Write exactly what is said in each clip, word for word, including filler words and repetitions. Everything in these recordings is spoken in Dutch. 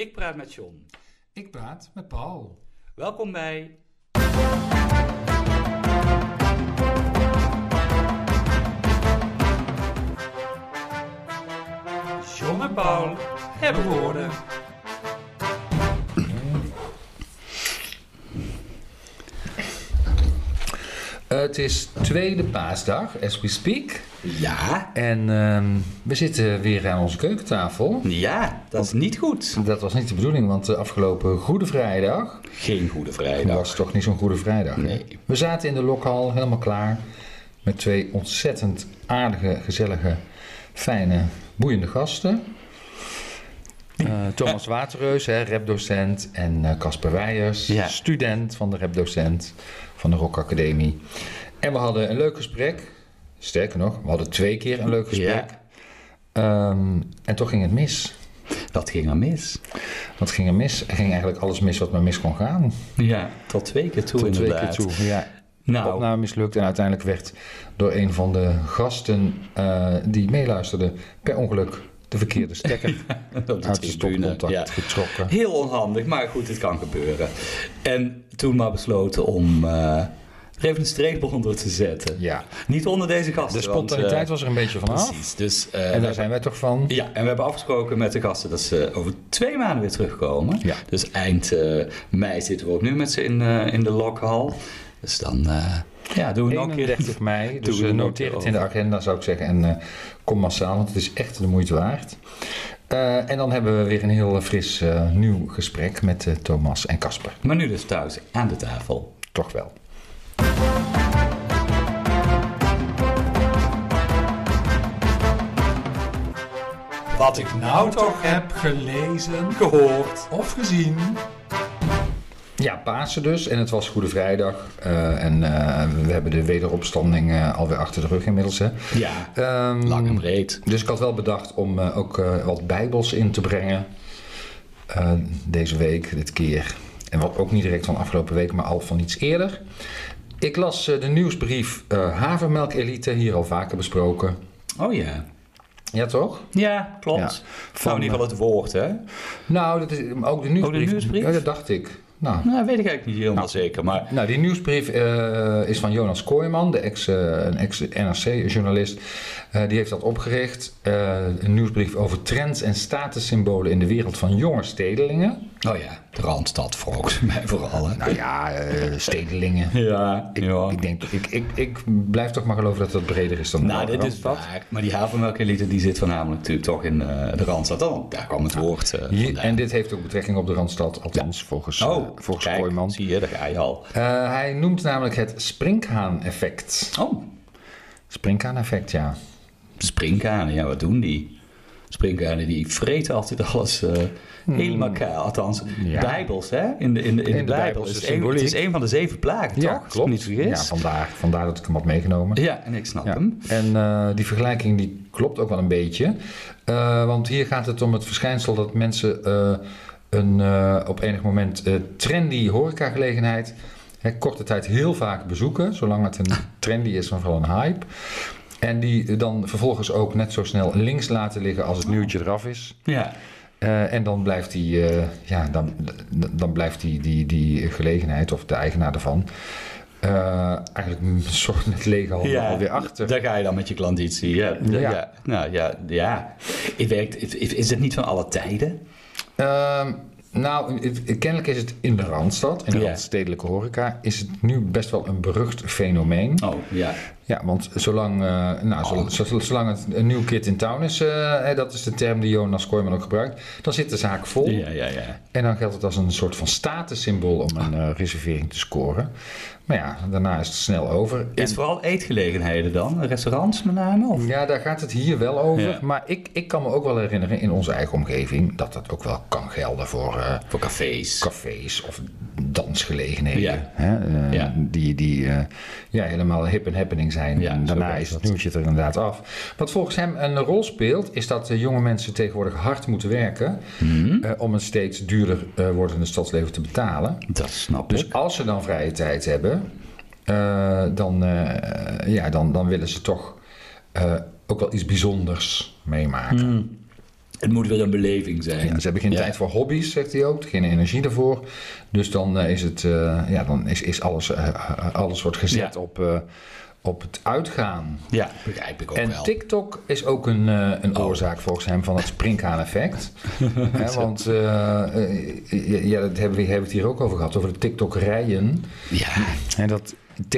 Ik praat met John. Ik praat met Paul. Welkom bij... John en Paul hebben woorden. Uh, het is tweede paasdag, as we speak. Ja. En uh, we zitten weer aan onze keukentafel. Ja, dat is niet goed. Dat was niet de bedoeling, want de afgelopen Goede Vrijdag... Geen Goede Vrijdag. was toch niet zo'n Goede Vrijdag. Nee. We zaten in de lokhal, helemaal klaar. Met twee ontzettend aardige, gezellige, fijne, boeiende gasten. Uh, Thomas Waterreus, hè, rapdocent. En Casper uh, Weijers, ja. student van de rapdocent van de Rock Academie. En we hadden een leuk gesprek. Sterker nog, we hadden twee keer een leuk gesprek. Ja. Um, en toch ging het mis. Dat ging er mis. Wat ging er mis? Er ging eigenlijk alles mis wat maar mis kon gaan. Ja, tot twee keer toe tot inderdaad. Twee keer toe, ja. Nou. De opname mislukt en uiteindelijk werd door een van de gasten uh, die meeluisterde per ongeluk de verkeerde stekker uit de stopcontact ja. getrokken. Heel onhandig, maar goed, het kan gebeuren. En toen maar besloten om uh, er even een streep onder te zetten. Ja. Niet onder deze gasten. De spontaniteit want, uh, was er een beetje vanaf. Precies. Dus, uh, en daar zijn wij toch van? Ja, en we hebben afgesproken met de gasten dat ze over twee maanden weer terugkomen. Ja. Dus eind uh, mei zitten we ook nu met ze in, uh, in de lokhal. Dus dan... Uh, Ja, doen we nog eenendertig mei, dus uh, noteer het in de agenda zou ik zeggen en uh, kom massaal, want het is echt de moeite waard. Uh, en dan hebben we weer een heel fris uh, nieuw gesprek met uh, Thomas en Casper. Maar nu dus thuis aan de tafel. Toch wel. Wat ik nou toch heb gelezen, gehoord of gezien... Ja, Pasen dus. En het was Goede Vrijdag. Uh, en uh, we hebben de wederopstanding uh, alweer achter de rug inmiddels. Hè. Ja, um, lang en breed. Dus ik had wel bedacht om uh, ook uh, wat bijbels in te brengen. Uh, deze week, dit keer. En wat ook niet direct van afgelopen week, maar al van iets eerder. Ik las uh, de nieuwsbrief uh, Havermelk-elite, hier al vaker besproken. Oh ja. Ja, toch? Ja, klopt. Ja. Van, nou, in ieder geval het woord, hè? Nou, dat is ook de nieuwsbrief. Ook de nieuwsbrief? Ja, dat dacht ik. Nou, nou, weet ik eigenlijk niet helemaal nou, zeker. Maar... Nou, die nieuwsbrief uh, is van Jonas Kooijman, de ex, uh, een ex-N R C-journalist. Uh, die heeft dat opgericht. Uh, een nieuwsbrief over trends en statussymbolen in de wereld van jonge stedelingen. Oh ja, de Randstad volgens mij vooral. Hè? Nou ja, uh, stedelingen. Ja, ik, ja. Ik, denk, ik, ik, ik blijf toch maar geloven dat dat breder is dan nou, de dit Randstad. Is waar. Maar die havermelkelite die zit voornamelijk natuurlijk toch in uh, de Randstad. Oh, daar kwam het woord uh, Hier, En dit heeft ook betrekking op de Randstad, althans ja. volgens, oh, uh, volgens kijk, Kooijman. Zie je, daar ga je al. Uh, hij noemt namelijk het sprinkhaan-effect. Oh. Sprinkhaan-effect, ja. Sprinkhanen, ja, wat doen die? Sprinkhanen die vreten altijd alles uh, hmm. helemaal kaal. Althans, ja. Bijbels, hè? In de, in de, in in de, de Bijbel. Het is, een, het is een van de zeven plagen, ja, toch? Klopt. Niet vergis. Ja, vandaar, vandaar dat ik hem had meegenomen. Ja, en ik snap ja. hem. En uh, die vergelijking die klopt ook wel een beetje. Uh, want hier gaat het om het verschijnsel dat mensen uh, een uh, op enig moment uh, trendy horecagelegenheid hè, korte tijd heel vaak bezoeken. Zolang het een trendy is, maar vooral een hype. En die dan vervolgens ook net zo snel links laten liggen als het nieuwtje eraf is. Ja. Uh, en dan blijft die, uh, ja, dan, dan blijft die, die, die gelegenheid of de eigenaar ervan uh, eigenlijk een soort met lege handen ja, alweer achter. Daar ga je dan met je klanditie. Ja, ja. ja. Nou ja, ja. Het werkt, is het niet van alle tijden? Uh, Nou, het, kennelijk is het in de Randstad, in de ja. randstedelijke horeca, is het nu best wel een berucht fenomeen. Oh, ja. Ja, want zolang, uh, nou, oh. zolang, zolang het een nieuw kid in town is, uh, dat is de term die Jonas Kooijman ook gebruikt, dan zit de zaak vol. Ja, ja, ja. En dan geldt het als een soort van statussymbool om een uh, reservering te scoren. Maar ja, daarna is het snel over. Is het en... vooral eetgelegenheden dan? Restaurants met name? Of? Ja, daar gaat het hier wel over. Ja. Maar ik, ik kan me ook wel herinneren in onze eigen omgeving dat dat ook wel kan gelden voor, uh, voor cafés. cafés of dansgelegenheden. Ja. Hè? Uh, ja. Die, die uh, ja, helemaal hip en happening zijn. Ja, en daarna is het nieuwtje er inderdaad af. Wat volgens hem een rol speelt, is dat uh, jonge mensen tegenwoordig hard moeten werken mm-hmm. uh, om een steeds duurder uh, wordende stadsleven te betalen. Dat snap dus ik. Dus als ze dan vrije tijd hebben, uh, dan, uh, ja, dan, dan willen ze toch uh, ook wel iets bijzonders meemaken. Mm. Het moet weer een beleving zijn. Ja, ze hebben geen Ja. tijd voor hobby's, zegt hij ook. Geen energie ervoor. Dus dan uh, is, het, uh, ja, dan is, is alles, uh, alles wordt gezet Ja. op, uh, op het uitgaan. Ja, begrijp ik ook en wel. TikTok is ook een, uh, een Oh. oorzaak volgens hem van het springhaan-effect. Hè, want uh, uh, ja, dat hebben we, hebben we het hier ook over gehad, over de TikTok-rijen. Ja. En dat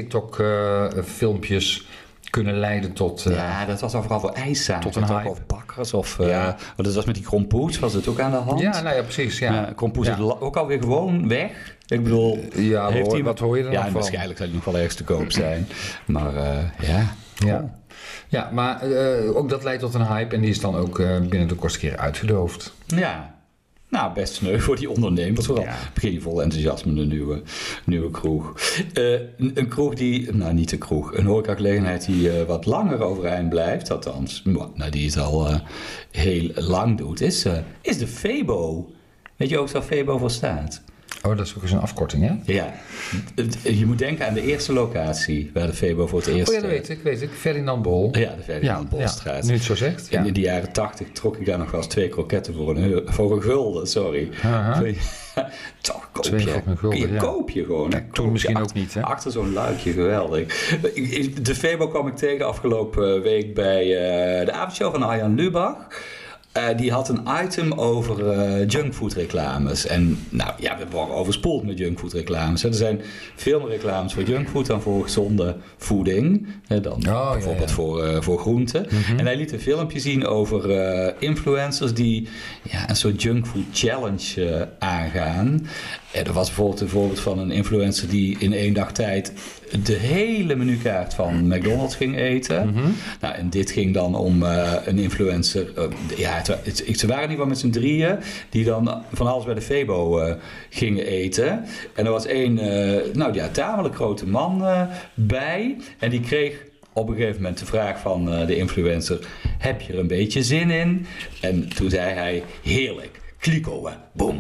TikTok-filmpjes kunnen leiden tot... Uh, ja, dat was dan vooral voor ijszaken. tot een toch? hype. Of bakkers. Of, uh, Ja. want dat was met die krompoets, was het ook aan de hand? ja, nou ja, precies. Ja, Ja, krompoes Ja. is la- ook alweer gewoon weg. Ik bedoel... ja heeft hoor, hij- wat hoor je er Ja, nog van? waarschijnlijk zal die nog wel ergens te koop zijn. Maar uh, ja... Ja, ja maar uh, ook dat leidt tot een hype en die is dan ook uh, binnen de kortste keer uitgedoofd. Ja, nou best sneu voor die ondernemers. Vooral Ja. begin je vol enthousiasme de nieuwe, nieuwe kroeg. Uh, een, een kroeg die, nou niet een kroeg, een horecagelegenheid die uh, wat langer overeind blijft, althans, nou, die het al uh, heel lang doet, is, uh, is de Febo. Weet je ook waar Febo voor staat? Oh, dat is ook eens een afkorting, hè? Ja, Het- je moet denken aan de eerste locatie waar de Febo voor het eerst... Oh ja, dat weet ik, weet ik. Ferdinand Bol. Ja, de Ferdinand Bolstraat. nu je het zo zegt. En Ja. in de jaren tachtig trok ik daar nog wel eens twee kroketten voor een, euro- voor een gulden, sorry. Aha. Toch, koop Twee je. voor een gulden, je ja. koop je gewoon. hè. Toen Koop je misschien achter, ook niet, hè? Achter zo'n luikje, geweldig. De Febo kwam ik tegen afgelopen week bij uh, de avondshow van Arjan Lubach. Uh, die had een item over uh, junkfood reclames. En nou ja, we worden overspoeld met junkfood reclames. Hè. Er zijn veel meer reclames voor junkfood dan voor gezonde voeding. Hè, dan ja, bijvoorbeeld ja. voor, uh, voor groenten. Mhm. En hij liet een filmpje zien over uh, influencers die ja, een soort junkfood challenge uh, aangaan. En er was bijvoorbeeld een voorbeeld van een influencer die in één dag tijd de hele menukaart van McDonald's ging eten. Mhm. Nou, en dit ging dan om uh, een influencer. Uh, ja, het, het, het, ze waren in ieder geval met z'n drieën die dan van alles bij de Febo uh, gingen eten. En er was één, uh, nou ja, tamelijk grote man uh, bij. En die kreeg op een gegeven moment de vraag van uh, de influencer: heb je er een beetje zin in? En toen zei hij: heerlijk, kliko, hè. Boom.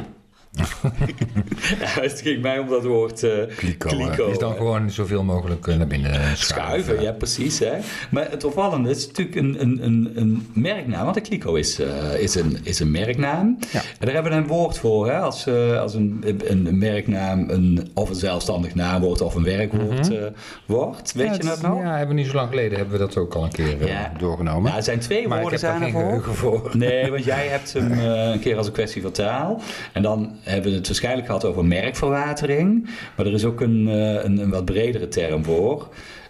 Ja, het ging mij om dat woord uh, Kliko, kliko. is dan hè. gewoon zoveel mogelijk uh, naar binnen schuiven. Schuiven, ja precies. Hè. Maar het opvallende is natuurlijk een, een, een, een merknaam. Want de kliko is, uh, is, een, is een merknaam. Ja. En daar hebben we een woord voor. Hè. Als, uh, als een, een merknaam een, of een zelfstandig naamwoord of een werkwoord uh, wordt. Weet Ja, je dat het- nog? Ja, hebben we niet zo lang geleden hebben we dat ook al een keer uh, Ja. doorgenomen. Ja, er zijn twee maar ik woorden heb daar zijn geen ervoor. geheugen voor. Nee, want jij hebt hem uh, een keer als een kwestie van taal. En dan hebben we het waarschijnlijk gehad over merkverwatering. Maar er is ook een, uh, een, een wat bredere term voor.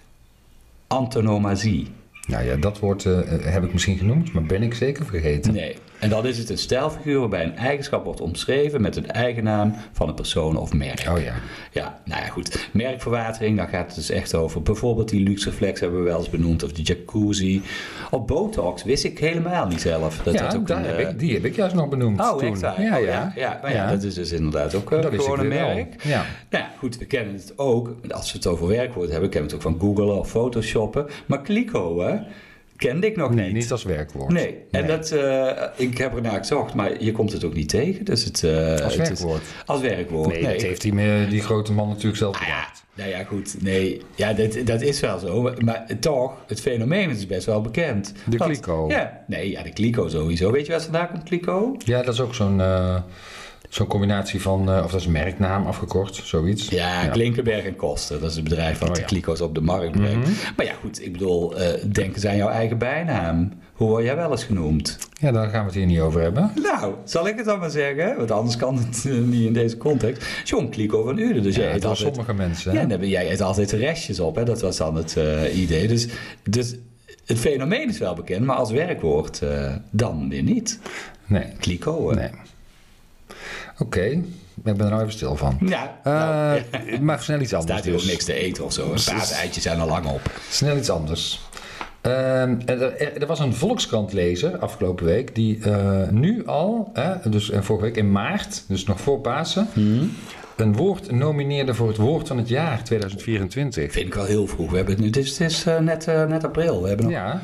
Antonomasie. Nou ja, dat woord uh, heb ik misschien genoemd, maar ben ik zeker vergeten. Nee. En dan is het een stijlfiguur waarbij een eigenschap wordt omschreven met een eigennaam van een persoon of merk. Oh ja. Ja, nou ja, goed. Merkverwatering, dan gaat het dus echt over bijvoorbeeld die Luxeflex hebben we wel eens benoemd, of die jacuzzi. Of Botox wist ik helemaal niet zelf. Dat ja, dat ook daar een, heb uh, ik, die heb ik juist nog benoemd Oh, toen. echt waar? Ja, Oh, ja. ja. Ja, maar ja, Ja. dat is dus inderdaad ook uh, Dat wist gewoon ik een weer wel. merk. Ja. Nou ja, goed, we kennen het ook, als we het over werkwoord hebben, kennen we het ook van Googlen of Photoshoppen. Maar Kliko, hè, kende ik nog Nee, niet. niet als werkwoord. Nee, en dat, uh, ik heb ernaar gezocht, maar je komt het ook niet tegen. Dus het, uh, Als het werkwoord. Is, als werkwoord. Nee, dat ik- heeft die, me- die grote man natuurlijk zelf Ah ja, bedacht. nou ja, goed. Nee, ja, dat, dat is wel zo. Maar toch, het fenomeen is best wel bekend. De Want- kliko. Ja, nee, ja, de kliko sowieso. Weet je waar vandaan komt, kliko? Ja, dat is ook zo'n uh, zo'n combinatie van, uh, of dat is een merknaam afgekort, zoiets. Ja, Klinkenberg en Koster. Dat is het bedrijf wat Oh, de ja. kliko's op de markt brengt. Mhm. Maar ja, goed, ik bedoel, uh, denk eens aan jouw eigen bijnaam. Hoe word jij wel eens genoemd? Ja, daar gaan we het hier niet over hebben. Nou, zal ik het dan maar zeggen? Want anders kan het uh, niet in deze context. John Kliko van Uden. Dus Ja, jij het eet was altijd... sommige mensen. Ja, hè? dan ben jij eet altijd de restjes op. Hè? Dat was dan het uh, idee. Dus, dus het fenomeen is wel bekend, maar als werkwoord uh, dan weer niet. Nee. Kliko, hè? nee. Oké, okay. Ik ben er nou even stil van. Ja, Uh, nou, ja. Maar snel iets anders. Staat hier ook dus. niks te eten of zo. Een paaseitjes zijn er lang op. Snel iets anders. Uh, er, er was een Volkskrant-lezer afgelopen week die uh, nu al, hè, dus uh, vorige week in maart, dus nog voor Pasen, Hmm. een woord nomineerde voor het woord van het jaar tweeduizend vierentwintig. Vind ik wel heel vroeg. We hebben het nu, het is, het is uh, net, uh, net april. We hebben nog, Ja, we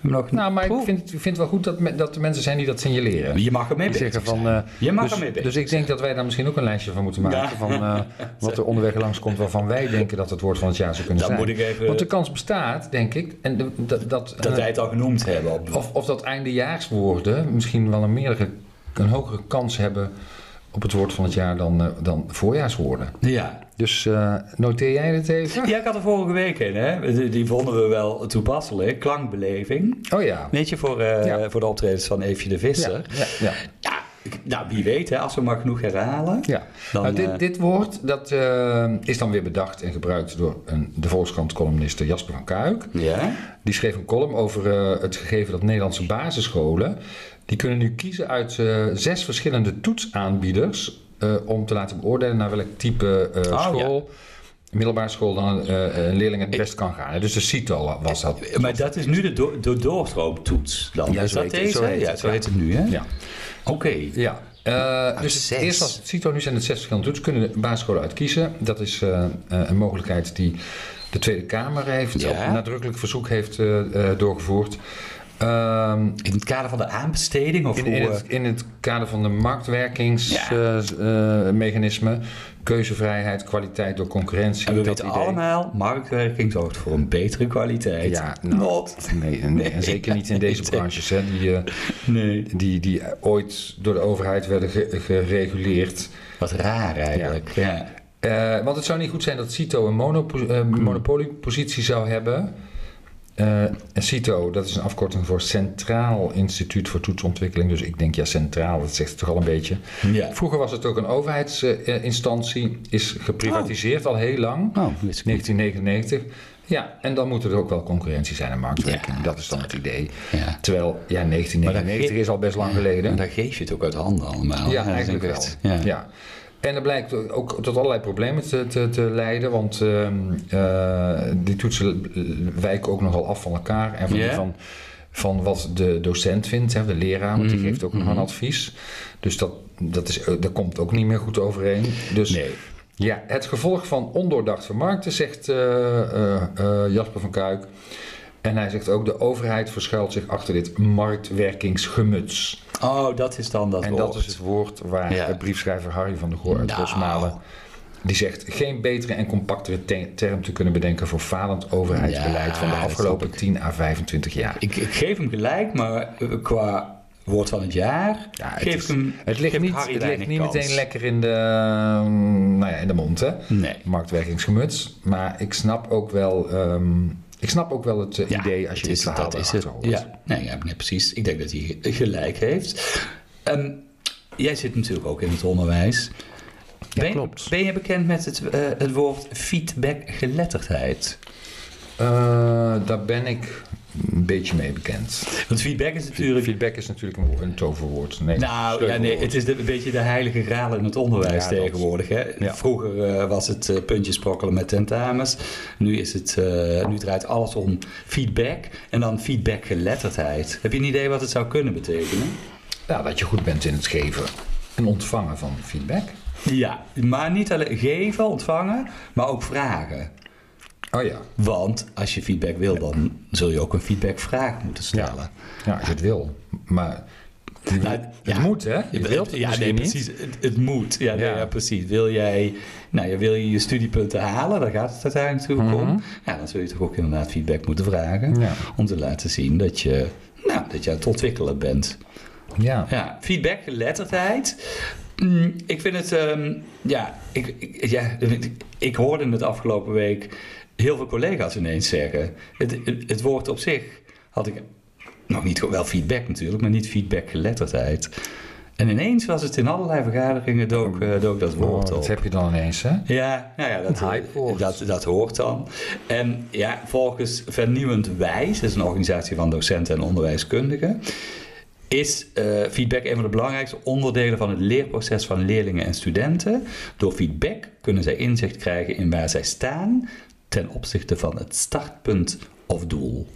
nog Nou, maar ik proef. vind, ik vind het wel goed dat, me, dat er mensen zijn die dat signaleren. Je mag ermee Die bezig zeggen van, zijn. eh, Je mag dus, ermee bezig dus ik denk dat wij daar misschien ook een lijstje van moeten maken. Ja. Van uh, wat er onderweg langskomt waarvan wij denken dat het woord van het jaar zou kunnen Dan zijn. moet ik even- Want de kans bestaat, denk ik, en de, dat, dat, Dat eh, wij het al genoemd hebben. Op, of, of dat eindejaarswoorden misschien wel een, meerdere, een hogere kans hebben op het woord van het jaar dan, uh, dan voorjaarswoorden. ja. Dus uh, noteer jij dit even? ja, ik had er vorige week in. Hè? Die, die vonden we wel toepasselijk. Klankbeleving. Oh ja. Weet je, voor, uh, Ja. voor de optredens van Eefje de Visser. Ja, ja, ja. Ja, ik- nou, wie weet, hè, als we maar genoeg herhalen. Ja, Dan, nou, dit, eh, dit woord dat, uh, is dan weer bedacht en gebruikt door een, de Volkskrant-columnist Jasper van Kuik. Ja? Die schreef een column over uh, het gegeven dat Nederlandse basisscholen, die kunnen nu kiezen uit uh, zes verschillende toetsaanbieders uh, om te laten beoordelen naar welk type uh, Oh, school, middelbare school, dan uh, een leerling het best kan gaan. Dus de CITO was dat. Maar dat is nu de, do- de doorstroomtoets dan. Ja, is zo dat heet het, deze? zo heet ja, het, zo ja. heet het nu, hè? Ja. Oké. Ja. Uh, dus het, zes. eerst was het CITO, nu zijn het zes verschillende toetsen. Kunnen de basisscholen uitkiezen. Dat is uh, uh, een mogelijkheid die de Tweede Kamer heeft, Ja. op nadrukkelijk verzoek heeft uh, uh, doorgevoerd. Um, In het kader van de aanbesteding? Of in, hoe, in, eh, het, in het kader van de marktwerkingsmechanisme, Ja. uh, uh, mechanisme, keuzevrijheid, kwaliteit door concurrentie. en we dat weten idee. allemaal, marktwerking zorgt voor een betere kwaliteit. Ja, nou, Not. nee, nee, en zeker niet in deze Nee. branches, hè, die, uh, Nee. die, die ooit door de overheid werden ge- gereguleerd. Wat raar eigenlijk. Ja. Uh, want het zou niet goed zijn dat CITO een monopo- uh, monopoliepositie zou hebben. Uh, en CITO, dat is een afkorting voor Centraal Instituut voor Toetsontwikkeling. Dus ik denk, ja, centraal, dat zegt het toch al een beetje. Ja. Vroeger was het ook een overheidsinstantie, is geprivatiseerd al heel lang, Oh, wist ik niet. negentien negenennegentig. Ja, en dan moet er ook wel concurrentie zijn en marktwerking. Ja, dat is dan het idee. Ja. Terwijl, ja, negentien negenennegentig Maar is al best lang geleden. En daar geef je het ook uit handen allemaal. Ja, dat is eigenlijk wel. echt- Ja. Ja. En dat blijkt ook tot allerlei problemen te, te, te leiden, want uh, uh, die toetsen wijken ook nogal af van elkaar en van, Ja. van, van wat de docent vindt, hè, de leraar, want die Mhm, geeft ook nog een advies. Dus dat, dat, is, dat komt ook niet meer goed overeen. Dus Nee. ja, het gevolg van ondoordacht vermarkten, zegt uh, uh, uh, Jasper van Kuik. En hij zegt ook, de overheid verschuilt zich achter dit marktwerkingsgemuts. Oh, dat is dan dat En woord. dat is het woord waar Ja. de briefschrijver Harry van der Goor uit Nou. Rosmalen, die zegt geen betere en compactere te- term te kunnen bedenken voor falend overheidsbeleid Ja, van de dat afgelopen snap ik. tien à vijfentwintig jaar. Ik, ik geef hem gelijk, maar uh, qua woord van het jaar Ja, het, geef is- ik hem het ligt geef niet, Harry het weinig ligt niet kans. meteen lekker in de, um, nou ja, in de mond, hè? Nee. Marktwerkingsgemuts. Maar ik snap ook wel, um, ik snap ook wel het uh, Ja, idee als je het dit is, verhaal dat is het. erachter hoort. Ja, nee, ja, nee, precies. Ik denk dat hij gelijk heeft. Um, jij zit natuurlijk ook in het onderwijs. Ja, ben, klopt. Ben je bekend met het, uh, het woord feedbackgeletterdheid? Uh, daar ben ik een beetje mee bekend. Want feedback is natuurlijk... Feedback is natuurlijk een, wo- een toverwoord. Nee, Nou, ja, sleutelwoord. nee, het is de, een beetje de heilige graal in het onderwijs Ja, dat- tegenwoordig. Hè? Ja. Vroeger uh, was het uh, puntjes sprokkelen met tentamens. Nu, is het, uh, nu draait alles om feedback en dan feedbackgeletterdheid. Heb je een idee wat het zou kunnen betekenen? Ja, dat je goed bent in het geven en ontvangen van feedback. Ja, maar niet alleen geven, ontvangen, maar ook vragen. Oh ja, Want als je feedback wil, dan zul je ook een feedbackvraag moeten stellen. ja als je het wil. Maar je, Nou, het ja. moet, hè? Je wilt het ja, misschien nee, niet. precies. Het, het moet. Ja, nee, Ja. ja, precies. Wil jij, nou, ja, wil je je studiepunten halen, daar gaat het uiteindelijk natuurlijk Mhm. om. Ja, dan zul je toch ook inderdaad feedback moeten vragen. Ja. Om te laten zien dat je, nou, dat je aan het ontwikkelen bent. Ja. Ja, feedbackgeletterdheid. Mm, ik vind het, um, ja ik, ik, ja, ik, ik hoorde het afgelopen week heel veel collega's ineens zeggen. Het, het, het woord op zich had ik nog niet, wel feedback natuurlijk, maar niet feedbackgeletterdheid. En ineens was het in allerlei vergaderingen dook, uh, dook dat woord Oh, op. dat heb je dan ineens, hè? Ja, nou ja, dat, Een hypewoord. dat, dat hoort dan. En ja, volgens Vernieuwend Wijs, dat is een organisatie van docenten en onderwijskundigen, is uh, feedback een van de belangrijkste onderdelen van het leerproces van leerlingen en studenten. Door feedback kunnen zij inzicht krijgen in waar zij staan ten opzichte van het startpunt of doel.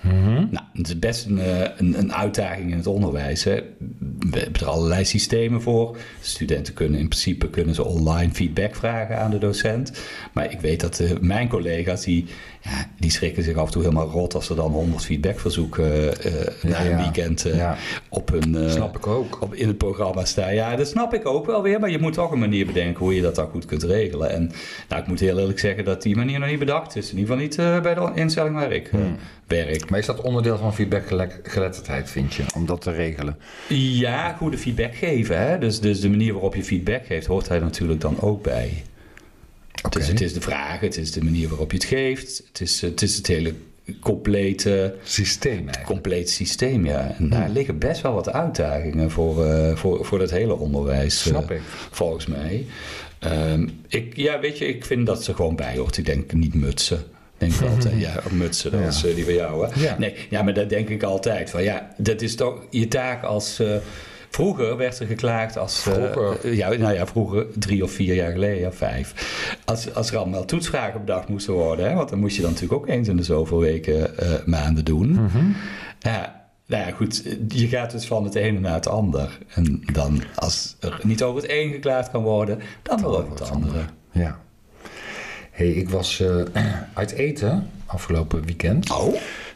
Mm-hmm. Nou, het is best een, een, een uitdaging in het onderwijs. Hè. We hebben er allerlei systemen voor. Studenten kunnen in principe kunnen ze online feedback vragen aan de docent. Maar ik weet dat uh, mijn collega's, die, ja, die schrikken zich af en toe helemaal rot als er dan honderd feedbackverzoeken uh, ja, na een ja. weekend uh, ja. op hun, uh, snap ik ook. Op, in het programma staan. Ja, dat snap ik ook wel weer. Maar je moet toch een manier bedenken hoe je dat dan goed kunt regelen. En nou, ik moet heel eerlijk zeggen dat die manier nog niet bedacht is. In ieder geval niet uh, bij de instelling waar ik uh, hmm. werk. Maar is dat onderdeel van feedbackgeletterdheid, vind je, om dat te regelen? Ja, goede feedback geven. Hè? Dus, dus de manier waarop je feedback geeft, hoort hij natuurlijk dan ook bij. Okay. Dus het is de vraag, het is de manier waarop je het geeft. Het is het, is het hele complete systeem eigenlijk. Compleet systeem, ja. En daar liggen best wel wat uitdagingen voor, uh, voor, voor dat hele onderwijs. Snap uh, ik. Volgens mij. Um, ik, ja, weet je, ik vind dat ze gewoon bij hoort. Ik denk niet mutsen. Denk ik altijd, ja, mutsen, dat was ja. uh, die van jou, hè? Ja. Nee, ja, maar dat denk ik altijd. Van, ja, dat is toch je taak als... Uh, vroeger werd er geklaagd als... Vroeger? Uh, ja, nou ja, vroeger, drie of vier jaar geleden, ja, vijf. Als, als er allemaal toetsvragen bedacht moesten worden, hè, want dan moest je dan natuurlijk ook eens in de zoveel weken, uh, maanden doen. Mm-hmm. Ja, nou ja, goed, je gaat dus van het ene naar het ander. En dan, als er niet over het een geklaagd kan worden, dan wel over het, het andere. andere. Ja. Hey, ik was uh, uit eten afgelopen weekend. Oh?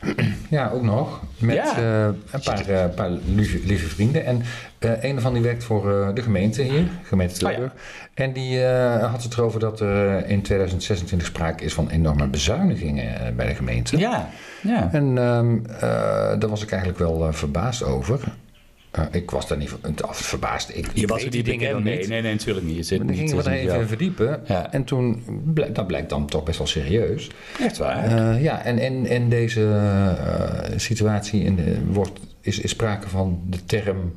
Ja, ook nog. Met ja. uh, een paar, uh, paar lieve, lieve vrienden. En uh, een daarvan die werkt voor uh, de gemeente hier, gemeente Tilburg. Oh ja. En die uh, had het erover dat er in tweeduizend zesentwintig sprake is van enorme bezuinigingen bij de gemeente. Ja, ja. En um, uh, daar was ik eigenlijk wel uh, verbaasd over. Uh, ik was daar niet af verbaasd. Ik, je ik was er die dingen dan niet. Nee, nee, nee, natuurlijk niet. Je zit maar dan niet gingen we er even ja. verdiepen. Ja. En toen, blijk, dat blijkt dan toch best wel serieus. Echt waar? Uh, ja, en in, in deze uh, situatie in de, wordt, is, is sprake van de term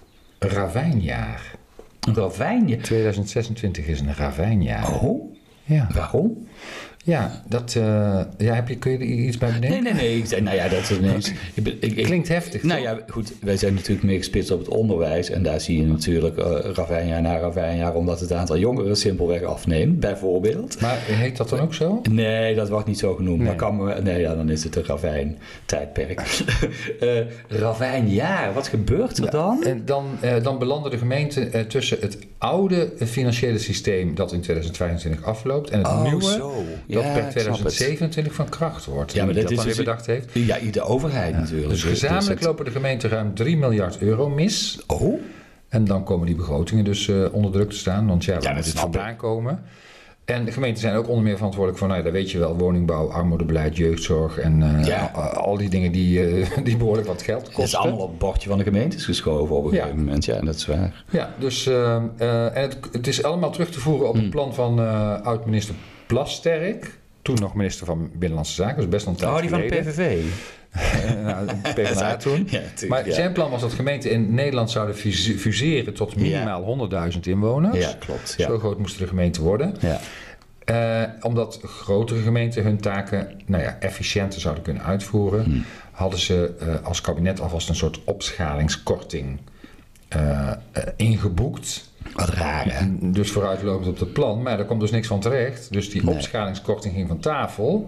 ravijnjaar. Een ravijnjaar? tweeduizend zesentwintig is een ravijnjaar. Oh? Ja. Waarom? Ja, dat, uh, ja heb je, kun je er iets bij bedenken? Nee, nee, nee. Ik zei, nou ja, dat is ineens... Ik, ik, ik, Klinkt heftig, Nou toch? ja, goed. Wij zijn natuurlijk meer gespitst op het onderwijs. En daar zie je natuurlijk uh, ravijnjaar na ravijnjaar... omdat het aantal jongeren simpelweg afneemt, bijvoorbeeld. Maar heet dat dan ook zo? Nee, dat wordt niet zo genoemd. Nee, maar kan we, nee ja, dan is het een ravijn-tijdperk. uh, ravijnjaar, wat gebeurt er ja, dan? En dan, uh, dan belanden de gemeenten uh, tussen het oude financiële systeem... dat in tweeduizend vijfentwintig afloopt... en het oh, nieuwe... Zo. dat ja, per tweeduizend zevenentwintig van kracht wordt. Ja, maar dat, dat is dan dus weer bedacht heeft. Ja, de overheid ja, natuurlijk. Dus gezamenlijk dus lopen de gemeenten ruim drie miljard euro mis. Oh? En dan komen die begrotingen dus uh, onder druk te staan. Want ja, waar ja, moet dit vandaan komen? En de gemeenten zijn ook onder meer verantwoordelijk voor, nou ja, dat weet je wel, woningbouw, armoedebeleid, jeugdzorg en uh, ja. al die dingen die, uh, die behoorlijk wat geld kosten. Het is allemaal op het bordje van de gemeentes geschoven op een ja. gegeven moment. Ja, dat is waar. Ja, dus uh, uh, en het, het is allemaal terug te voeren op hmm. het plan van uh, oud-minister Plasterk. Toen nog minister van Binnenlandse Zaken, dus best een tijd Oh, die geleden. van de P V V? nou, de PvdA toen. Ja, maar ja. zijn plan was dat gemeenten in Nederland zouden fuse- fuseren tot minimaal ja. honderdduizend inwoners. Ja, klopt. Ja. Zo groot moesten de gemeenten worden. Ja. Uh, omdat grotere gemeenten hun taken nou ja, efficiënter zouden kunnen uitvoeren, hmm. hadden ze uh, als kabinet alvast een soort opschalingskorting uh, uh, ingeboekt. Wat raar, hè? Dus vooruitlopend op het plan. Maar daar komt dus niks van terecht. Dus die nee. opschalingskorting ging van tafel.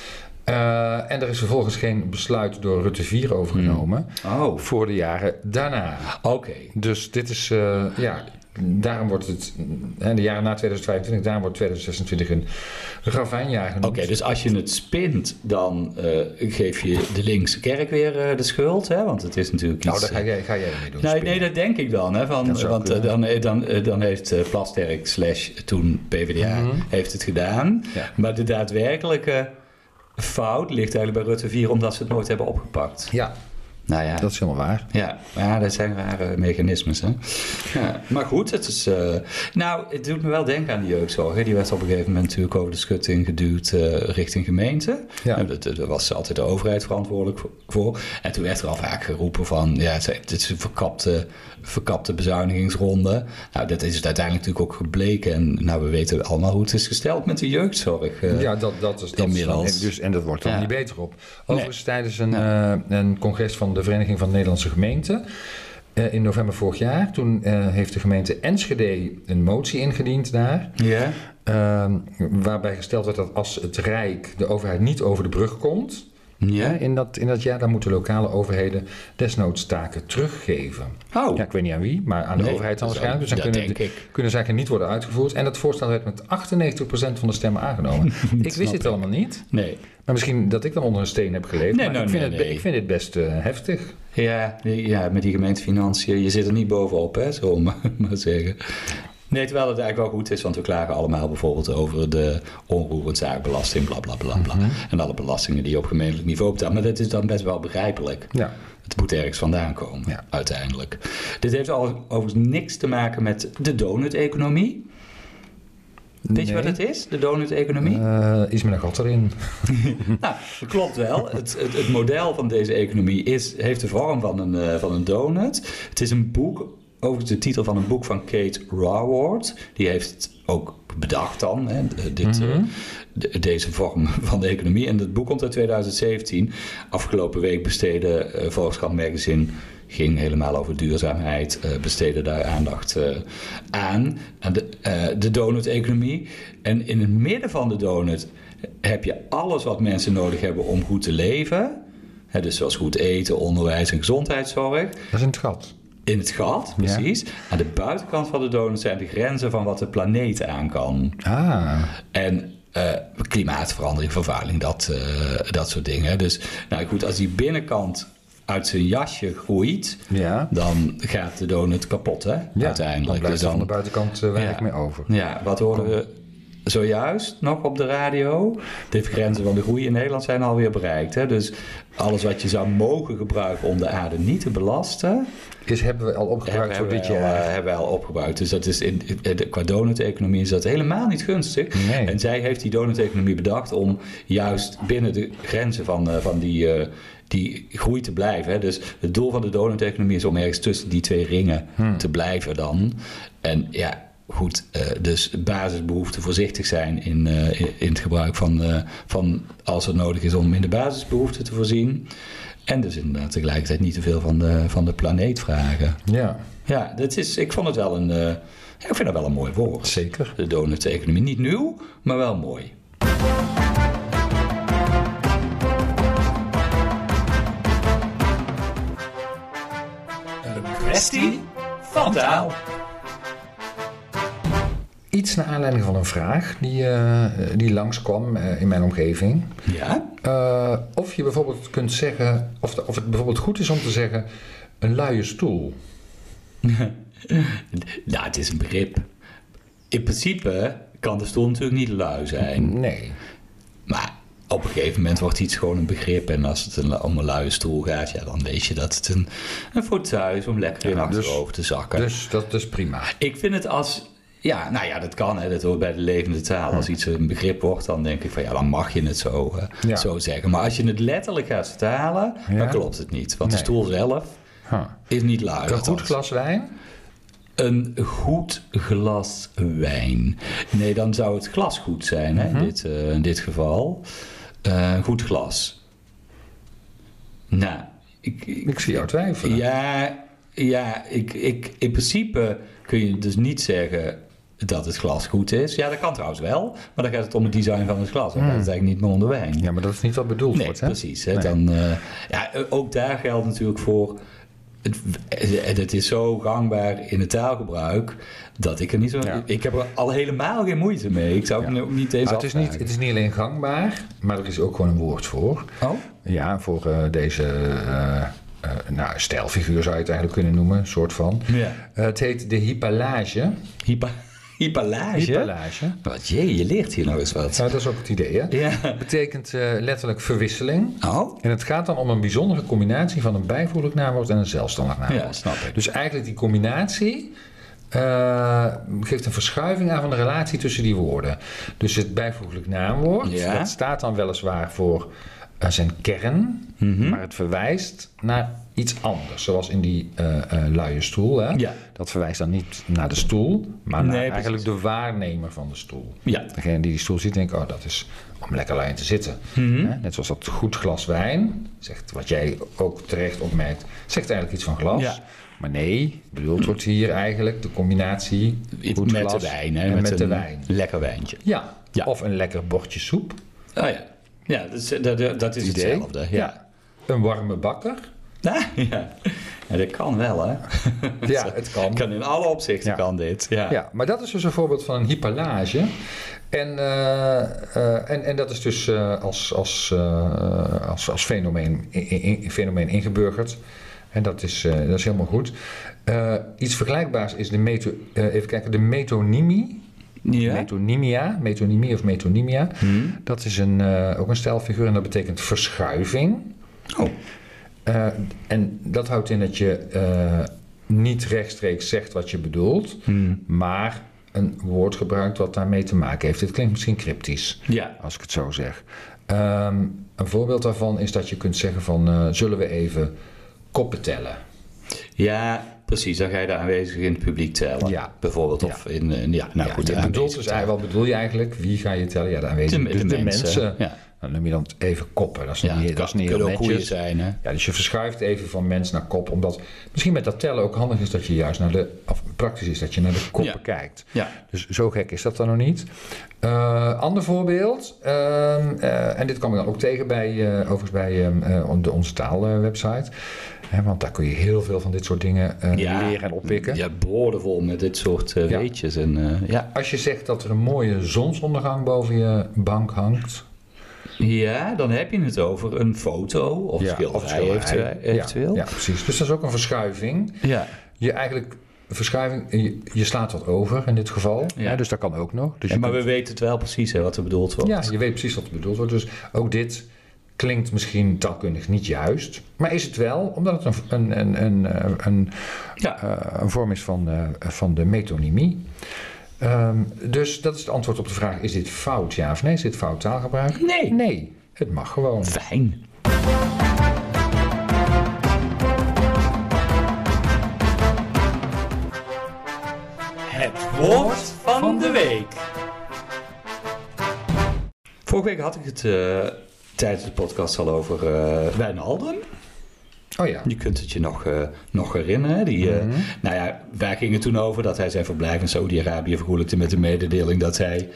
Uh, en er is vervolgens geen besluit door Rutte vier overgenomen. Mm. Oh. Voor de jaren daarna. Oké. Okay. Dus dit is, uh, ja... Daarom wordt het, de jaren na tweeduizend vijfentwintig, daarom wordt tweeduizend zesentwintig een ravijnjaar genoemd. Oké, okay, dus als je het spint, dan uh, geef je de linkse kerk weer uh, de schuld, hè? Want het is natuurlijk iets... Nou, daar ga jij, ga jij mee doen. Nou, nee, dat denk ik dan, hè? Van, want uh, dan, dan, uh, dan heeft uh, Plasterk slash toen PvdA mm-hmm. heeft het gedaan. Ja. Maar de daadwerkelijke fout ligt eigenlijk bij Rutte vier, omdat ze het nooit hebben opgepakt. Ja. Nou ja, dat is helemaal waar. Ja, ja, dat zijn rare mechanismes. Hè? Ja, maar goed, het is... Uh, nou, het doet me wel denken aan de jeugdzorg. Hè? Die werd op een gegeven moment natuurlijk over de schutting geduwd uh, richting gemeente. Ja. Nou, daar was altijd de overheid verantwoordelijk voor. En toen werd er al vaak geroepen van... ja, het is een verkapte, verkapte bezuinigingsronde. Nou, dat is het uiteindelijk natuurlijk ook gebleken. En nou, we weten allemaal hoe het is gesteld met de jeugdzorg. Uh, ja, dat, dat is... Dat inmiddels. Is dan, dus, en dat wordt er ja. niet beter op. Overigens nee. tijdens een, ja. uh, een congres van de Vereniging van Nederlandse Gemeenten uh, in november vorig jaar. Toen uh, heeft de gemeente Enschede een motie ingediend daar. Ja. Uh, waarbij gesteld werd dat als het Rijk, de overheid, niet over de brug komt... Ja. Hè, in, dat, in dat jaar, dan moeten lokale overheden desnoods taken teruggeven. Oh. Ja, ik weet niet aan wie, maar aan de Nee, overheid dan dat is waarschijnlijk. Dus dan dat kunnen, denk de- ik. kunnen zaken niet worden uitgevoerd. En dat voorstel werd met achtennegentig procent van de stemmen aangenomen. ik wist snap dit ik. allemaal niet. Nee. Maar misschien dat ik dan onder een steen heb geleefd. Nee, maar nou, ik, vind nee, het, nee. ik vind het best uh, heftig. Ja, nee, ja, met die gemeentefinanciën, je zit er niet bovenop, hè, zo maar, maar zeggen. Nee, terwijl het eigenlijk wel goed is, want we klagen allemaal bijvoorbeeld over de onroerend zaakbelasting, bla bla bla bla. Mhm. En alle belastingen die je op gemeentelijk niveau betaalt. Maar dat is dan best wel begrijpelijk. Ja. Het moet ergens vandaan komen, Ja. uiteindelijk. Dit heeft al, overigens niks te maken met de donut-economie. Weet je Nee. wat het is, de donut-economie? Uh, iets met een gat erin. Nou, dat klopt wel. Het, het, het model van deze economie is, heeft de vorm van een, uh, van een donut. Het is een boek, overigens de titel van een boek van Kate Raworth. Die heeft het ook bedacht dan, hè, dit, Mhm. uh, de, deze vorm van de economie. En het boek komt uit tweeduizend zeventien. Afgelopen week besteedde uh, Volkskrant Magazine... ging helemaal over duurzaamheid, uh, besteden daar aandacht uh, aan. aan de, uh, de donut-economie. En in het midden van de donut heb je alles wat mensen nodig hebben om goed te leven. He, dus zoals goed eten, onderwijs en gezondheidszorg. Dat is in het gat. In het gat, precies. Ja. Aan de buitenkant van de donut zijn de grenzen van wat de planeet aan kan. Ah. En uh, klimaatverandering, vervuiling, dat, uh, dat soort dingen. Dus nou goed, als die binnenkant uit zijn jasje groeit, Ja. dan gaat de donut kapot, hè, Ja, uiteindelijk. dan blijft Dus er van de buitenkant uh, weinig ja. meer over. Ja, wat hoorden we zojuist nog op de radio? De grenzen van de groei in Nederland zijn alweer bereikt. Hè? Dus alles wat je zou mogen gebruiken om de aarde niet te belasten, Is, hebben we al opgebruikt voor hebben dit wij al, jaar. uh, hebben wij al opgebruikt. Dus dat is in, in, qua donut-economie is dat helemaal niet gunstig. Nee. En zij heeft die donut-economie bedacht om juist binnen de grenzen van, uh, van die, uh, die groei te blijven. Hè. Dus het doel van de donut-economie is om ergens tussen die twee ringen hmm. te blijven dan. En ja, goed, uh, dus basisbehoeften voorzichtig zijn in, uh, in het gebruik van, uh, van als het nodig is om in de basisbehoeften te voorzien. En dus inderdaad tegelijkertijd niet te veel van de, van de planeet vragen. Ja. Ja, dat is, ik vond het wel een, uh, ja, ik vind dat wel een mooi woord. Zeker. De donut-economie. Niet nieuw, maar wel mooi. Een kwestie van taal. Iets naar aanleiding van een vraag die, uh, die langskwam uh, in mijn omgeving. Ja? Uh, of je bijvoorbeeld kunt zeggen, of, de, of het bijvoorbeeld goed is om te zeggen, een luie stoel. Nou, het is een begrip. In principe kan de stoel natuurlijk niet lui zijn. Nee. Maar op een gegeven moment wordt iets gewoon een begrip. En als het een, om een luie stoel gaat, ja, dan weet je dat het een, een fauteuil is om lekker in Ja, achterover dus, te zakken. Dus dat is prima. Ik vind het als... Ja, nou ja, dat kan. Hè. Dat hoort bij de levende taal. Als iets een begrip wordt, dan denk ik van ja, dan mag je het zo, uh, Ja. zo zeggen. Maar als je het letterlijk gaat vertalen, Ja. dan klopt het niet. Want Nee. de stoel zelf Huh. is niet lui. Een goed glas wijn? Een goed glas wijn. Nee, dan zou het glas goed zijn, hè, Mhm. in, dit, uh, in dit geval. Uh, een goed glas. Nou, ik, ik, Ik zie jou twijfelen. Ja, ja ik, ik, in principe kun je dus niet zeggen dat het glas goed is. Ja, dat kan trouwens wel. Maar dan gaat het om het design van het glas. Dan Mm. gaat het eigenlijk niet meer om de wijn. Ja, maar dat is niet wat bedoeld Nee, wordt, hè? precies. Hè? Nee. Dan, uh, ja, ook daar geldt natuurlijk voor... Het, het is zo gangbaar in het taalgebruik... dat ik er niet zo... Ja. Ik heb er al helemaal geen moeite mee. Ik zou Ja. het ook niet eens Maar het, is niet, het is niet alleen gangbaar, maar er is ook gewoon een woord voor. Oh? Ja, voor uh, deze uh, uh, nou, stijlfiguur zou je het eigenlijk kunnen noemen, een soort van. Ja. Uh, het heet de hypalage. Hypa, hypalage? Hypalage. Wat jee, je leert hier nog eens wat. Nou, dat is ook het idee, hè? Ja. Betekent uh, letterlijk verwisseling. Oh? En het gaat dan om een bijzondere combinatie van een bijvoeglijk naamwoord en een zelfstandig naamwoord. Ja, snap ik. Dus eigenlijk die combinatie uh, geeft een verschuiving aan van de relatie tussen die woorden. Dus het bijvoeglijk naamwoord, Ja. dat staat dan weliswaar voor uh, zijn kern, Mhm. maar het verwijst naar iets anders. Zoals in die uh, uh, luie stoel. Hè? Ja. Dat verwijst dan niet naar de stoel, maar naar Nee, eigenlijk precies. de waarnemer van de stoel. Ja. Degene die die stoel ziet, denkt, oh, dat is om lekker lui in te zitten. Mhm. Hè? Net zoals dat goed glas wijn, zegt wat jij ook terecht opmerkt, zegt eigenlijk iets van glas. Ja. Maar nee, bedoeld wordt hier eigenlijk de combinatie goed Met glas de wijn, hè? en met, een de wijn. lekker wijntje. Ja. Ja. Of een lekker bordje soep. Oh ja. Ja, dat is, dat, dat is Idee. hetzelfde. Ja. Ja. Een warme bakker. Ah, ja. Ja, dat kan wel, hè? Ja, het kan. kan in alle opzichten Ja. kan dit. Ja. Ja, maar dat is dus een voorbeeld van een hyperlage. En, uh, uh, en, en dat is dus uh, als, als, uh, als, als fenomeen, in, in, fenomeen ingeburgerd. En dat is, uh, dat is helemaal goed. Uh, iets vergelijkbaars is de, meto, uh, even kijken, de metonymie. Ja. Metonymia, metonymie of metonymia. Hmm. Dat is een, uh, ook een stijlfiguur en dat betekent verschuiving. Oh. Uh, en dat houdt in dat je uh, niet rechtstreeks zegt wat je bedoelt, Hmm. maar een woord gebruikt wat daarmee te maken heeft. Dit klinkt misschien cryptisch, Ja. als ik het zo zeg. Um, een voorbeeld daarvan is dat je kunt zeggen van, uh, zullen we even koppen tellen? Ja, precies. Dan ga je de aanwezigen in het publiek tellen. Ja. Bijvoorbeeld. Ja. Of in, uh, ja, nou Ja, goed. je de bedoelt aanwezigen dus, tellen. wat bedoel je eigenlijk? Wie ga je tellen? Ja, de aanwezigen. De- Dus de de mensen, mensen. ja. Dan noem je dan even koppen. Dat is Ja, niet, het dat is kan- niet kunnen heel ook koeien netjes. zijn, hè? Ja, dus je verschuift even van mens naar kop. Omdat misschien met dat tellen ook handig is dat je juist naar de... Of praktisch is dat je naar de koppen Ja. kijkt. Ja. Dus zo gek is dat dan nog niet. Uh, ander voorbeeld. Uh, uh, en dit kwam ik dan ook tegen bij, uh, overigens bij um, uh, de Onze Taal uh, website. He, want daar kun je heel veel van dit soort dingen uh, Ja. leren en oppikken. Ja, boordevol met dit soort uh, Ja. weetjes. En, uh, ja. Als je zegt dat er een mooie zonsondergang boven je bank hangt... ja, dan heb je het over een foto of Ja, schilderij, of schilderij. eventueel. eventueel. Ja, ja, precies. Dus dat is ook een verschuiving. Ja. Je eigenlijk verschuiving, je, je slaat wat over in dit geval. Ja. Ja, dus dat kan ook nog. Dus Ja, je maar kunt- we weten het wel precies hè, wat er bedoeld wordt. ja, je weet precies wat er bedoeld wordt. Dus ook dit klinkt misschien taalkundig niet juist, maar is het wel, omdat het een, een, een, een, een, Ja. uh, een vorm is van, uh, van de metonymie. Um, dus dat is het antwoord op de vraag: is dit fout, ja of nee? Is dit fout taalgebruik? Nee. Nee, het mag gewoon. Fijn. Het woord van de week. Vorige week had ik het uh, tijdens de podcast al over uh, Wijnaldum. Oh ja. Je kunt het je nog, uh, nog herinneren. Die, uh, Mhm. Nou ja, waar ging het toen over dat hij zijn verblijf in Saudi-Arabië vergoelijkte met de mededeling dat hij...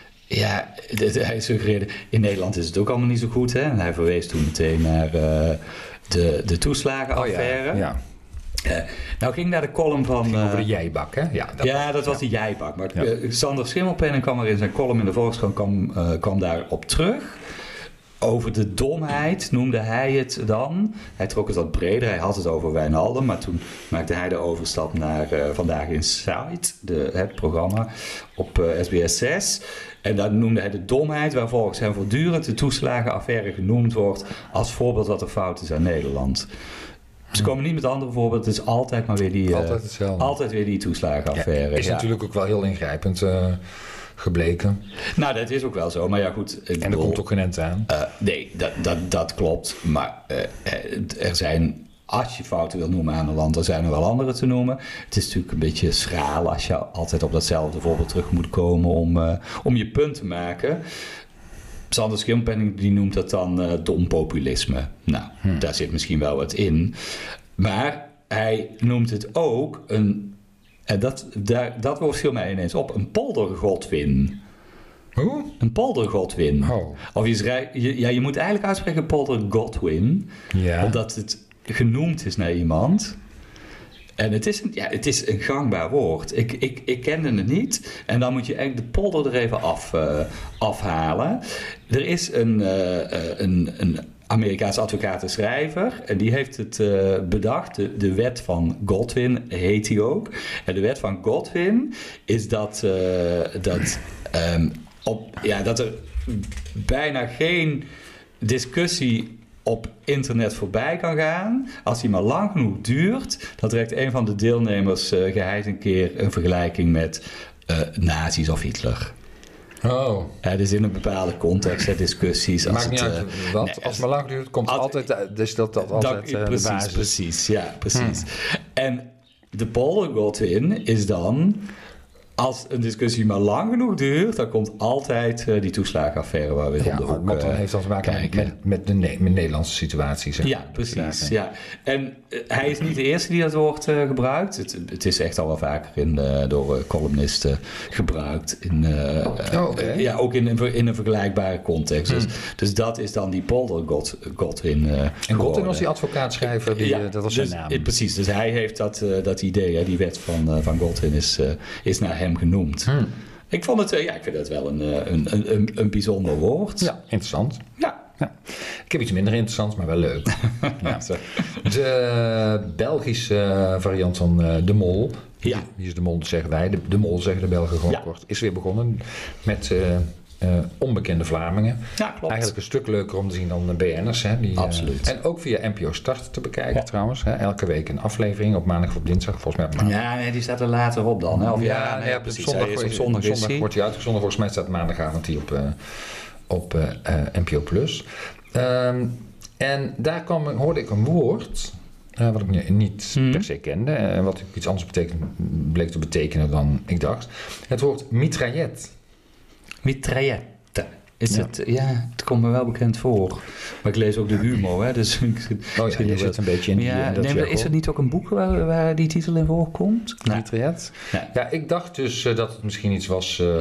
Ja, d- d- hij suggereerde... In Nederland is het ook allemaal niet zo goed, hè? En hij verwees toen meteen naar uh, de, de toeslagenaffaire. Oh ja. ja. Uh, nou ging daar de column van... Ging over uh, de jijbak, hè? Ja, dat, ja, dat was ja. die jijbak. Maar Ja. uh, Sander Schimmelpenninck kwam er in zijn column in de Volkskrant kwam, uh, kwam daarop terug. Over de domheid noemde hij het dan. Hij trok het wat breder. Hij had het over Wijnaldum. Maar toen maakte hij de overstap naar uh, Vandaag in Sight, de, het programma op uh, S B S zes. En daar noemde hij de domheid, waar volgens hem voortdurend de toeslagenaffaire genoemd wordt als voorbeeld wat er fout is aan Nederland. Ze komen niet met andere voorbeelden. Het is altijd maar weer die, uh, Altijd hetzelfde. altijd weer die toeslagenaffaire. Ja, is Ja. natuurlijk ook wel heel ingrijpend uh, gebleken. Nou, dat is ook wel zo. Maar ja, goed. ik En er bedoel, komt ook geen end aan. uh, nee, dat, dat, dat klopt. Maar uh, er zijn, als je fouten wil noemen aan een land, dan zijn er wel andere te noemen. Het is natuurlijk een beetje schraal als je altijd op datzelfde voorbeeld terug moet komen om, uh, om je punt te maken. Sander Schimmelpenninck die noemt dat dan uh, dom populisme. Nou, hmm. daar zit misschien wel wat in. Maar hij noemt het ook een... En dat, daar, dat woord viel mij ineens op. Een poldergodwin. Hoe? Een poldergodwin. Oh. Of je, schrijft, je, ja, je moet eigenlijk uitspreken poldergodwin. Ja. Omdat het genoemd is naar iemand. En het is een, ja, het is een gangbaar woord. Ik, ik, ik kende het niet. En dan moet je eigenlijk de polder er even af, uh, afhalen. Er is een, uh, een, een Amerikaanse advocaat en schrijver. En die heeft het uh, bedacht. De, de wet van Godwin heet die ook. En de wet van Godwin is dat, uh, dat, um, op, ja, dat er bijna geen discussie op internet voorbij kan gaan. Als die maar lang genoeg duurt, dan trekt een van de deelnemers uh, geheid een keer een vergelijking met uh, nazi's of Hitler. Oh. Ja, dus in een bepaalde context, hè, discussies. Als Maakt niet het, uit uh, wat. nee, als het maar lang duurt, komt als, altijd... Dus dat, dat altijd dat, uh, precies, de basis. precies. Ja, precies. Hmm. En de poldergodwin is dan... als een discussie maar lang genoeg duurt, dan komt altijd uh, die toeslagenaffaire waar we Ja, om de hoek want dat uh, heeft al te maken met, kijken. met, met de ne- met Nederlandse situatie. Zeg. Ja, precies. Ja. En uh, hij is niet de eerste die dat woord uh, gebruikt. Het, het is echt al wel vaker in, uh, door uh, columnisten gebruikt. In, uh, oh, okay. uh, ja, ook in, in, in een vergelijkbare context. Hmm. Dus, dus dat is dan die Polder God, Godwin. Uh, en Godwin was die advocaatschrijver, die, ja, uh, dat was dus, zijn naam. Precies, dus hij heeft dat, uh, dat idee, hè, die wet van, uh, van Godwin is, uh, is naar hem genoemd. Hmm. Ik vond het, uh, ja, ik vind het wel een, een, een, een, een bijzonder woord. Ja, interessant. Ja. Ja. Ik heb iets minder interessants, maar wel leuk. Ja. De Belgische variant van uh, de Mol. Ja. Die is de Mol, zeggen wij. De, de Mol zeggen de Belgen gewoon ja. kort. Is weer begonnen met uh, uh, onbekende Vlamingen. Ja, klopt. Eigenlijk een stuk leuker om te zien dan de B N'ers. Hè, die, Absoluut. Uh, en ook via N P O Start te bekijken ja. trouwens. Hè. Elke week een aflevering op maandag of op dinsdag. Volgens mij op maandag. Ja, nee, die staat er later op dan. Hè? Of, ja, ja, nee, nee, op precies. zondag, Is op zondag, zondag, zondag wordt hij uitgezonden. Volgens mij staat maandagavond die op, uh, op uh, uh, N P O Plus. Um, en daar kwam, hoorde ik een woord, uh, wat ik niet hmm. per se kende, en uh, wat iets anders betekent, bleek te betekenen dan ik dacht. Het woord mitraillet. Mitraillet. Is ja. Het, ja, het komt me wel bekend voor. Maar ik lees ook de humor, hè, dus... Oh ja, je zit een beetje in die... Ja, in dat nee, is het niet ook een boek waar, waar die titel in voorkomt? Nee. Mitraillet? Nee. Ja, ik dacht dus uh, dat het misschien iets was, uh,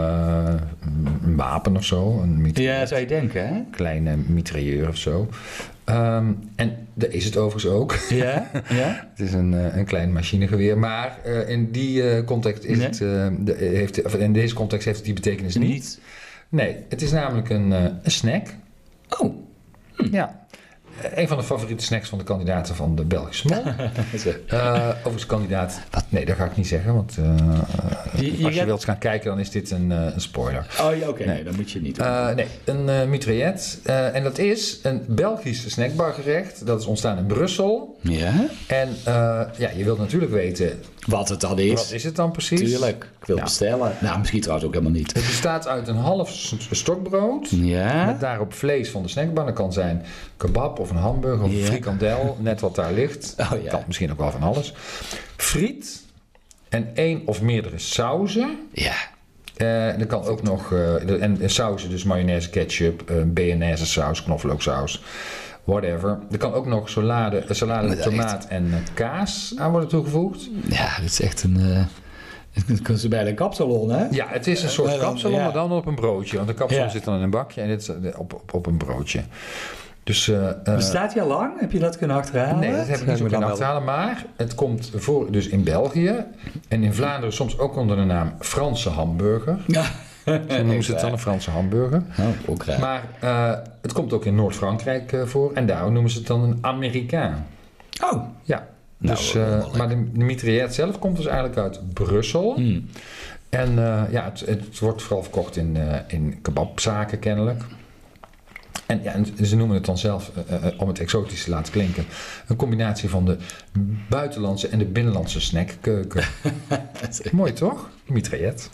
een wapen of zo. Een ja, zou je denken, hè? Een kleine mitrailleur of zo. Um, en dat is het overigens ook. Ja? Ja? Het is een, uh, een klein machinegeweer. Maar uh, in die uh, context is nee? het... Uh, de, heeft, of in deze context heeft het die betekenis niet. niet. Nee, het is namelijk een, uh, een snack. Oh. Hm. Ja. Een van de favoriete snacks van de kandidaten van de Belgische Mol. uh, overigens kandidaat... Nee, dat ga ik niet zeggen, want uh, je, je als je hebt... wilt gaan kijken, dan is dit een, uh, een spoiler. Oh ja, oké, okay, nee. nee, dat moet je niet doen. Uh, nee, een uh, mitraillet. Uh, en dat is een Belgisch snackbargerecht. Dat is ontstaan in Brussel. Ja. En uh, ja, je wilt natuurlijk weten... Wat het dan is. Wat is het dan precies? Tuurlijk, ik wil ja. bestellen. Nou, misschien trouwens ook helemaal niet. Het bestaat uit een half stokbrood. Ja. Met daarop vlees van de snackbar. Dat kan zijn kebab of een hamburger of ja. een frikandel. Net wat daar ligt. Oh, ja. Kan misschien ook wel van alles. Friet. En één of meerdere sauzen. Ja. Uh, er kan ook nog... Uh, en, en sauzen, dus mayonaise, ketchup, uh, bearnaise saus, knoflooksaus. Whatever. Er kan ook nog salade, salade tomaat echt... en uh, kaas aan worden toegevoegd. Ja, dat is echt een... Uh... Het is bijna een kapsalon, hè? Ja, het is een soort uh, kapsalon, ja. maar dan op een broodje. Want de kapsalon ja. zit dan in een bakje en dit is op, op, op een broodje. Dus, uh, uh, bestaat die al lang? Heb je dat kunnen achterhalen? Nee, dat heb ik niet zo kunnen achterhalen. Maar het komt voor dus in België en in Vlaanderen soms ook onder de naam Franse hamburger. Ja. Zo noemen ze het dan een Franse hamburger. Oh, ook raar. Maar uh, het komt ook in Noord-Frankrijk uh, voor en daar noemen ze het dan een Amerikaan. Oh. Ja. Dus, nou, uh, maar de, de mitraillet zelf komt dus eigenlijk uit Brussel. Hmm. En uh, ja, het, het wordt vooral verkocht in, uh, in kebabzaken kennelijk. En, ja, en ze noemen het dan zelf, uh, uh, om het exotisch te laten klinken, een combinatie van de buitenlandse en de binnenlandse snackkeuken. Mooi toch? Mitraillet.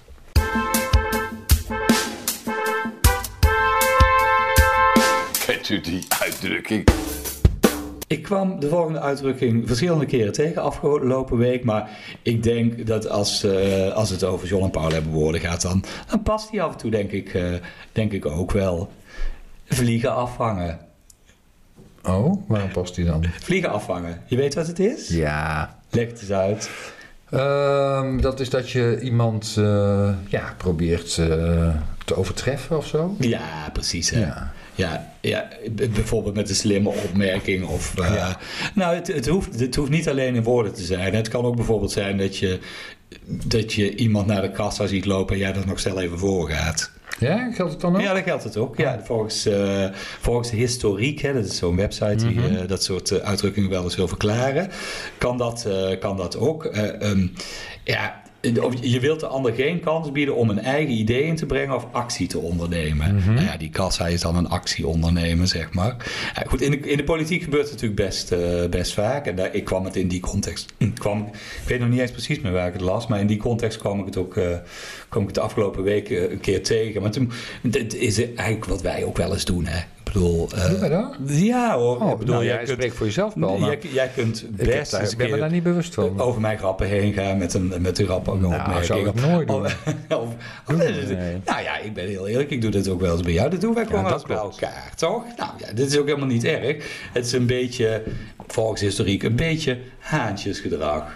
Kent u die uitdrukking? Ik kwam de volgende uitdrukking verschillende keren tegen afgelopen week. Maar ik denk dat als, uh, als het over John en Paul hebben woorden gaat, dan, dan past die af en toe denk ik, uh, denk ik ook wel. Vliegen afvangen. Oh, waarom past die dan? Vliegen afvangen. Je weet wat het is? Ja. Leg het eens uit. Um, dat is dat je iemand uh, ja, probeert uh, te overtreffen of zo? Ja, precies. Hè? Ja. Ja, ja, bijvoorbeeld met een slimme opmerking. Of, uh, ja. Nou, het, het, hoeft, het hoeft niet alleen in woorden te zijn. Het kan ook bijvoorbeeld zijn dat je, dat je iemand naar de kassa ziet lopen en jij er nog snel even voor gaat. Ja, geldt het dan ook? Ja, dat geldt het ook. Ja, volgens, uh, volgens de historiek, hè, dat is zo'n website die mm-hmm. uh, dat soort uh, uitdrukkingen wel eens wil verklaren, kan dat, uh, kan dat ook. Uh, um, ja, je wilt de ander geen kans bieden om een eigen idee in te brengen of actie te ondernemen. Mm-hmm. Nou ja, die kassa is dan een actie ondernemen, zeg maar. Ja, goed, in de, in de politiek gebeurt het natuurlijk best, uh, best vaak. En daar, ik kwam het in die context... Kwam, ik weet nog niet eens precies meer waar ik het las, maar in die context kwam ik het ook... Uh, kwam ik het de afgelopen weken een keer tegen. Maar toen, dat is eigenlijk wat wij ook wel eens doen, hè. Ik bedoel... Uh, Doe wij dat? Ja hoor. Oh, ik bedoel, nou, jij jij kunt, spreekt voor jezelf wel. Nou. Jij, jij kunt Ik heb best daar, eens ik ben me keer daar niet bewust van. over mijn grappen heen gaan met een, met een grappige Nou, opmerking. zou ik nooit doen. Of, of, Doe of, het, nee. Nou ja, ik ben heel eerlijk. Ik doe dit ook wel eens bij jou. Dat doen wij gewoon Ja, wel eens dat bij klopt. elkaar, toch? Nou ja, dit is ook helemaal niet erg. Het is een beetje, volgens historiek, een beetje haantjesgedrag.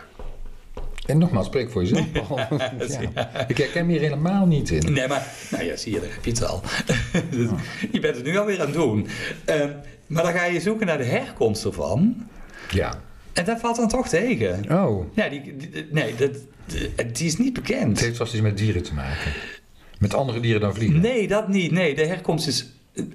En nogmaals, spreek voor jezelf, Paul. Ja. Ik herken me hier helemaal niet in. Nee, maar, nou ja, zie je, daar heb je het al. Dus, je bent het nu alweer aan het doen. Uh, maar dan ga je zoeken naar de herkomst ervan. Ja. En dat valt dan toch tegen. Oh. Ja, die, die, nee, dat, die is niet bekend. Het heeft vast iets met dieren te maken. Met andere dieren dan vliegen. Nee, dat niet. Nee, de herkomst is,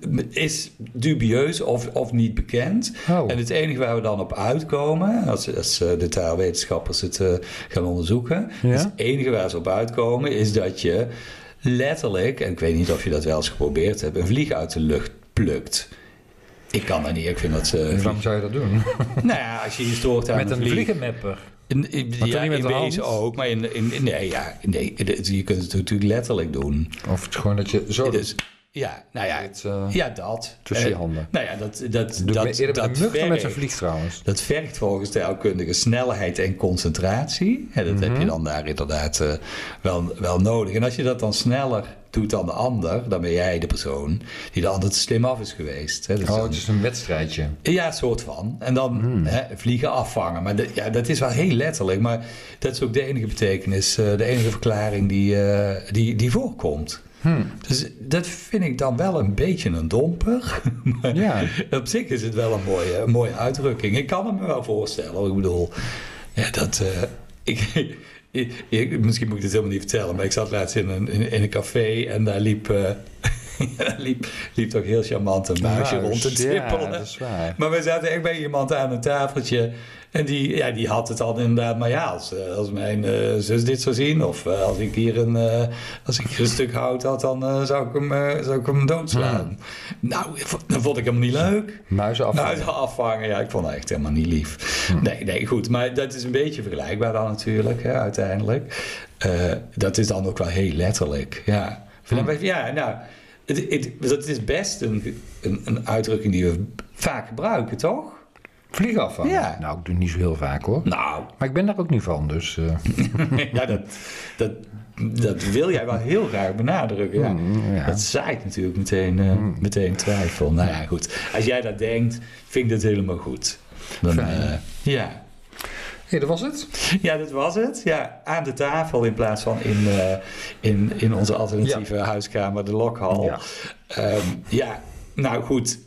is dubieus of, of niet bekend. Oh. En het enige waar we dan op uitkomen, als, als de taalwetenschappers het uh, gaan onderzoeken, Ja? dus het enige waar ze op uitkomen is dat je letterlijk, en ik weet niet of je dat wel eens geprobeerd hebt, een vlieg uit de lucht plukt. Ik kan dat niet, ik vind dat... Uh, Waarom zou je dat doen? Nou ja, als je je stoort aan Met een vlieg, vliegenmapper. In, in, Maar ja, toch niet met in de hand? wezen ook, maar in, in, in- nee, ja, nee, je kunt het natuurlijk letterlijk doen. Of het is gewoon dat je zo... Dus, ja, nou ja, Het, uh, ja dat. tussen je Eh, handen. Nou ja, dat, dat, Doe dat, ik eerder dat, met een mug dan met zijn vergt, vlieg trouwens. dat vergt volgens de taalkundige snelheid en concentratie. En dat Mhm. heb je dan daar inderdaad uh, wel, wel nodig. En als je dat dan sneller doet dan de ander, dan ben jij de persoon die de ander te slim af is geweest. Hè. Dus Oh, dan- het is een wedstrijdje. Ja, een soort van. En dan Hmm. hè, vliegen afvangen. Maar de- ja, dat is wel heel letterlijk. Maar dat is ook de enige betekenis, uh, de enige verklaring die, uh, die, die voorkomt. Hmm. Dus dat vind ik dan wel een beetje een domper. Maar Ja. op zich is het wel een mooie, een mooie uitdrukking. Ik kan het me wel voorstellen. Ik bedoel, ja, dat... Uh, ik, ik, ik- misschien moet ik dit helemaal niet vertellen, maar ik zat laatst in een, in, in een café en daar liep... Uh, daar liep, liep toch heel charmant een muisje Muis, rond te trippelen. Ja, dat is waar. Maar we zaten echt bij iemand aan een tafeltje. En die, ja, die had het dan inderdaad. Maar ja, als, eh, als mijn uh, zus dit zou zien. Of uh, als ik hier een, uh, als ik hier een stuk hout had. Dan uh, zou, ik hem, uh, zou ik hem doodslaan. Hmm. Nou, dat vond ik helemaal niet leuk. Muizen afvangen. Nou, afvangen. Ja, ik vond het echt helemaal niet lief. Hmm. Nee, nee, goed. Maar dat is een beetje vergelijkbaar dan natuurlijk. Hè, uiteindelijk. Uh, dat is dan ook wel heel letterlijk. Ja, Hmm. ja nou... Het, het, dat is best een, een, een uitdrukking die we vaak gebruiken, toch? Vliegen afvangen? Ja. Nou, ik doe het niet zo heel vaak hoor. Nou, Maar ik ben daar ook niet van, dus... Uh... ja, dat, dat, dat wil jij wel heel graag benadrukken. Ja. Mm, ja. Dat zaait natuurlijk meteen, uh, Mm. meteen twijfel. Nou ja, goed. Als jij dat denkt, vind ik dat helemaal goed. Dan, Fijn. uh, ja. Hé, dat was het? Ja, dat was het. Ja, aan de tafel in plaats van in, uh, in, in onze alternatieve huiskamer, de lokhal. Ja. Um, ja, nou goed.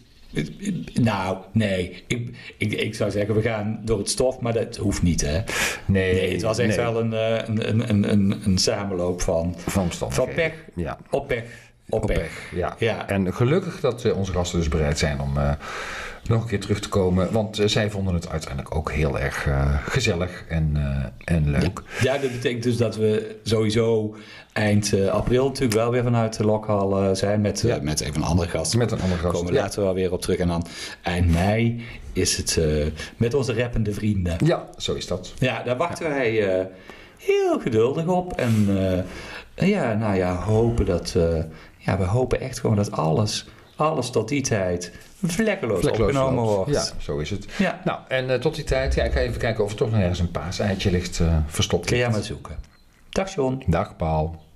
Nou, nee. Ik, ik, ik zou zeggen, we gaan door het stof, maar dat hoeft niet, hè? Nee. Nee, het was echt nee. wel een, uh, een, een, een, een, een samenloop van, Van van omstandigheden. pech Ja. op pech op Op pech. pech, ja. Ja. En gelukkig dat uh, onze gasten dus bereid zijn om uh, nog een keer terug te komen. Want uh, zij vonden het uiteindelijk ook heel erg uh, gezellig en, uh, en leuk. Ja, dat betekent dus dat we sowieso eind uh, april natuurlijk wel weer vanuit de lokhal uh, zijn. Met, uh, Ja. met even een andere gast. Met een andere Daar gast. komen we Ja. later wel weer op terug. En dan eind mei is het uh, met onze rappende vrienden. Ja, zo is dat. Ja, daar wachten wij uh, heel geduldig op. En uh, ja, nou ja, hopen dat... Uh, ja, we hopen echt gewoon dat alles, alles tot die tijd vlekkeloos, Vlekkeloos opgenomen loopt. wordt. Ja, zo is het. Ja. Nou, en uh, tot die tijd, ja, ik ga even kijken of er toch nog ergens een paaseitje ligt uh, verstopt. Kun jij ligt. maar zoeken. Dag John. Dag Paul.